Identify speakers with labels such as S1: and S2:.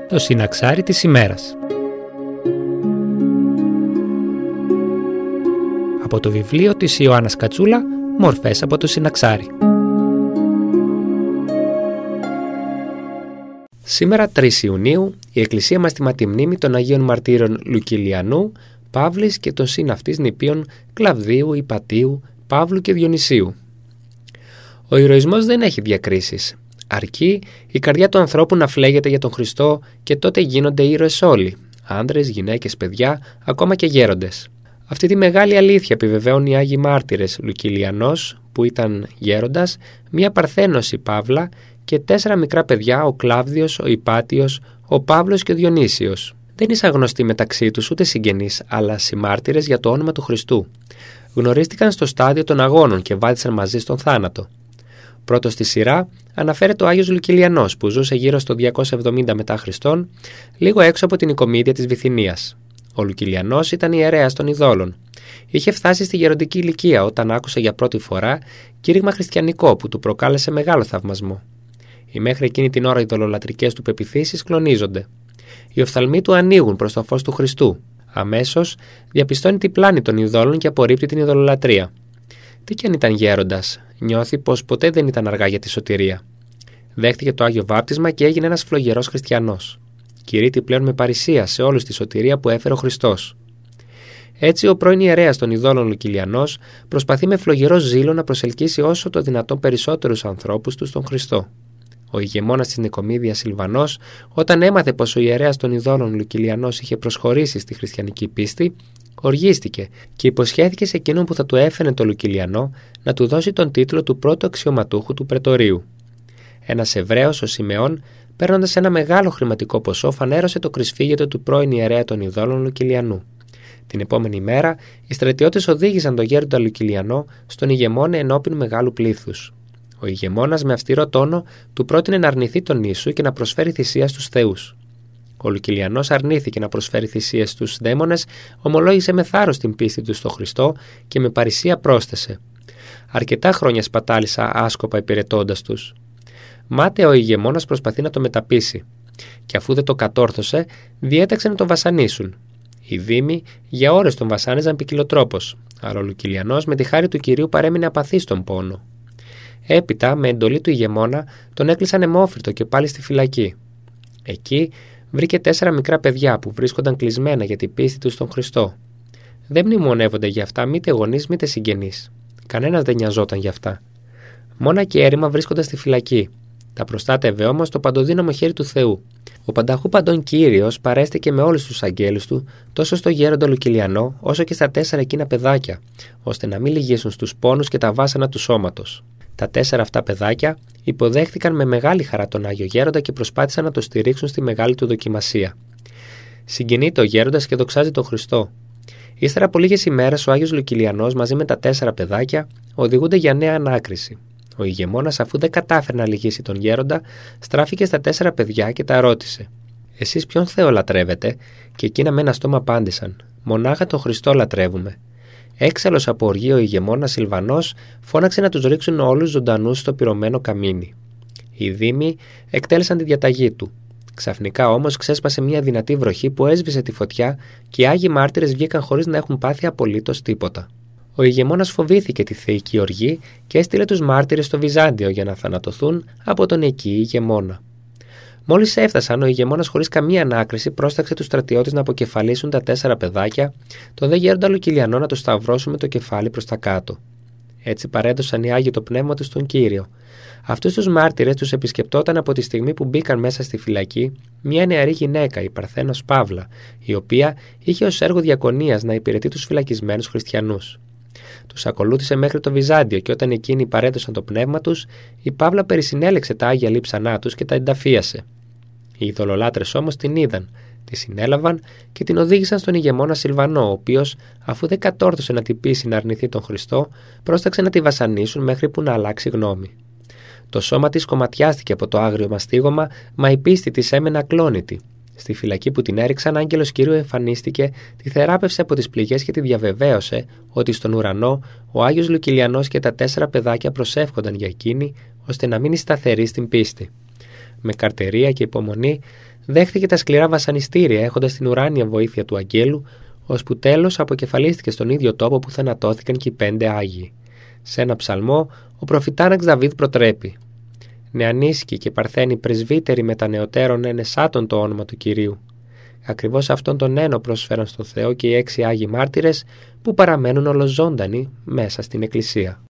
S1: Το συναξάρι της ημέρας. Από το βιβλίο της Ιωάννας Κατσούλα, Μορφές από το συναξάρι. Σήμερα 3 Ιουνίου η Εκκλησία μας τιμά τη μνήμη των Αγίων Μαρτύρων Λουκυλιανού, Παύλης και των συναυτής νηπίων Κλαβδίου, Ιπατίου, Παύλου και Διονυσίου. Ο ηρωισμός δεν έχει διακρίσεις. Αρκεί η καρδιά του ανθρώπου να φλέγεται για τον Χριστό και τότε γίνονται ήρωες όλοι, άνδρες, γυναίκες, παιδιά, ακόμα και γέροντες. Αυτή τη μεγάλη αλήθεια επιβεβαίουν οι Άγιοι Μάρτυρες Λουκυλιανός, που ήταν γέροντας, μία Παρθένος η Παύλα και 4 μικρά παιδιά, ο Κλάβδιος, ο Ιπάτιος, ο Παύλος και ο Διονύσιος. Δεν ήσαν γνωστοί μεταξύ τους ούτε συγγενείς, αλλά συμμάρτυρες για το όνομα του Χριστού. Γνωρίστηκαν στο στάδιο των αγώνων και βάδισαν μαζί στον θάνατο. Πρώτος στη σειρά αναφέρεται ο Άγιος Λουκυλιανός, που ζούσε γύρω στο 270 μετά Χριστόν, λίγο έξω από την Οικομίδια της Βυθινίας. Ο Λουκυλιανός ήταν ιερέας των ειδόλων. Είχε φτάσει στη γεροντική ηλικία όταν άκουσε για πρώτη φορά κήρυγμα χριστιανικό που του προκάλεσε μεγάλο θαυμασμό. Οι μέχρι εκείνη την ώρα ειδωλολατρικές του πεποιθήσεις κλονίζονται. Οι οφθαλμοί του ανοίγουν προς το φως του Χριστού. Αμέσως διαπιστώνει την πλάνη των ειδόλων και απορρίπτει την ειδωλολατρία. Τι κι αν ήταν γέροντας, νιώθει πως ποτέ δεν ήταν αργά για τη σωτηρία. Δέχτηκε το Άγιο Βάπτισμα και έγινε ένας φλογερός χριστιανός. Κηρύττει πλέον με παρησία σε όλους τη σωτηρία που έφερε ο Χριστός. Έτσι, ο πρώην ιερέας των ειδόλων Λουκυλιανός προσπαθεί με φλογερό ζήλο να προσελκύσει όσο το δυνατόν περισσότερους ανθρώπους του στον Χριστό. Ο ηγεμόνας της Νικομίδειας Σιλβανός, όταν έμαθε πως ο ιερέας των ειδόλων Λουκυλιανός είχε προσχωρήσει στη χριστιανική πίστη, οργίστηκε και υποσχέθηκε σε εκείνον που θα του έφερε το Λουκυλιανό να του δώσει τον τίτλο του πρώτου αξιωματούχου του πρετορείου. Ένας Εβραίος, ο Σιμεών, παίρνοντας ένα μεγάλο χρηματικό ποσό, φανέρωσε το κρυσφύγετο του πρώην ιερέα των ειδόλων Λουκυλιανού. Την επόμενη μέρα, οι στρατιώτες οδήγησαν τον γέροντα Λουκυλιανό στον ηγεμόνα ενώπιν μεγάλου πλήθους. Ο ηγεμόνας με αυστηρό τόνο του πρότεινε να αρνηθεί τον Ιησού και να προσφέρει θυσία στους θεούς. Ο Λουκυλιανός αρνήθηκε να προσφέρει θυσίες στους δαίμονες, ομολόγησε με θάρρος την πίστη του στο Χριστό και με παρησία πρόσθεσε: «Αρκετά χρόνια σπατάλησα άσκοπα υπηρετώντας τους». Μάταια ο ηγεμόνας προσπαθεί να το μεταπείσει, και αφού δεν το κατόρθωσε, διέταξε να τον βασανίσουν. Οι δήμοι για ώρες τον βασάνιζαν ποικιλοτρόπως, αλλά ο Λουκυλιανός με τη χάρη του Κυρίου παρέμεινε απαθής στον πόνο. Έπειτα, με εντολή του ηγεμόνα, τον έκλεισαν αιμόφυρτο και πάλι στη φυλακή. Εκεί βρήκε 4 μικρά παιδιά που βρίσκονταν κλεισμένα για την πίστη τους στον Χριστό. Δεν μνημονεύονται για αυτά μήτε γονείς μήτε συγγενείς. Κανένας δεν νοιαζόταν για αυτά. Μόνα και έρημα βρίσκονταν στη φυλακή. Τα προστάτευε όμως το παντοδύναμο χέρι του Θεού. Ο πανταχού παντών Κύριος παρέστηκε με όλους τους αγγέλους του, τόσο στο γέροντα Λουκυλιανό, όσο και στα 4 εκείνα παιδάκια, ώστε να μην λυγίσουν στους πόνους και τα βάσανα του σώματος. Τα 4 αυτά παιδάκια υποδέχθηκαν με μεγάλη χαρά τον Άγιο Γέροντα και προσπάθησαν να το στηρίξουν στη μεγάλη του δοκιμασία. Συγκινείται ο γέροντας και δοξάζει τον Χριστό. Ύστερα από λίγες ημέρες, ο Άγιος Λουκυλιανός μαζί με τα 4 παιδάκια οδηγούνται για νέα ανάκριση. Ο ηγεμόνας, αφού δεν κατάφερε να λυγίσει τον γέροντα, στράφηκε στα 4 παιδιά και τα ρώτησε: «Εσείς ποιον Θεό λατρεύετε?» Και εκείνα με ένα στόμα απάντησαν: «Μονάχα τον Χριστό λατρεύουμε». Έξαλλος από οργή, ο ηγεμόνας Σιλβανός φώναξε να τους ρίξουν όλους ζωντανούς στο πυρωμένο καμίνι. Οι δήμοι εκτέλεσαν τη διαταγή του. Ξαφνικά όμως ξέσπασε μια δυνατή βροχή που έσβησε τη φωτιά και οι Άγιοι Μάρτυρες βγήκαν χωρίς να έχουν πάθει απολύτως τίποτα. Ο ηγεμόνας φοβήθηκε τη θεϊκή οργή και έστειλε τους μάρτυρες στο Βυζάντιο για να θανατωθούν από τον εκεί ηγεμόνα. Μόλις έφτασαν, ο ηγεμόνας χωρίς καμία ανάκριση πρόσταξε τους στρατιώτες να αποκεφαλίσουν τα 4 παιδάκια, τον δε γέροντα Λουκυλιανό να το σταυρώσουν με το κεφάλι προς τα κάτω. Έτσι παρέδωσαν οι Άγιοι το πνεύμα τους στον Κύριο. Αυτούς τους μάρτυρες τους επισκεπτόταν από τη στιγμή που μπήκαν μέσα στη φυλακή μια νεαρή γυναίκα, η Παρθένος Παύλα, η οποία είχε ως έργο διακονίας να υπηρετεί τους φυλακισμένους χριστιανούς. Τους ακολούθησε μέχρι το Βυζάντιο και όταν εκείνοι παρέδωσαν το πνεύμα τους, η Παύλα περισυνέλεξε τα άγια λείψανά τους και τα ενταφίασε. Οι ειδωλολάτρες όμως την είδαν, τη συνέλαβαν και την οδήγησαν στον ηγεμόνα Σιλβανό, ο οποίος, αφού δεν κατόρθωσε να την πείσει να αρνηθεί τον Χριστό, πρόσταξε να τη βασανίσουν μέχρι που να αλλάξει γνώμη. Το σώμα της κομματιάστηκε από το άγριο μαστίγωμα, μα η πίστη της έμενε ακλόνητη. Στη φυλακή που την έριξαν, άγγελος Κυρίου εμφανίστηκε, τη θεράπευσε από τις πληγές και τη διαβεβαίωσε ότι στον ουρανό ο Άγιος Λουκυλιανός και τα 4 παιδάκια προσεύχονταν για εκείνη, ώστε να μείνει σταθερή στην πίστη. Με καρτερία και υπομονή Δέχθηκε τα σκληρά βασανιστήρια έχοντας την ουράνια βοήθεια του αγγέλου, ώσπου τέλος αποκεφαλίστηκε στον ίδιο τόπο που θανατώθηκαν και οι 5 Άγιοι. Σε ένα ψαλμό, ο προφητάναξ Δαβίδ προτρέπει: «Νεανίσκοι και παρθένοι πρεσβύτεροι με τα νεωτέρων ενεσάτων το όνομα του Κυρίου». Ακριβώς αυτόν τον ένο προσφέραν στο Θεό και οι 6 Άγιοι μάρτυρες που παραμένουν ολοζώντανοι μέσα στην Εκκλησία.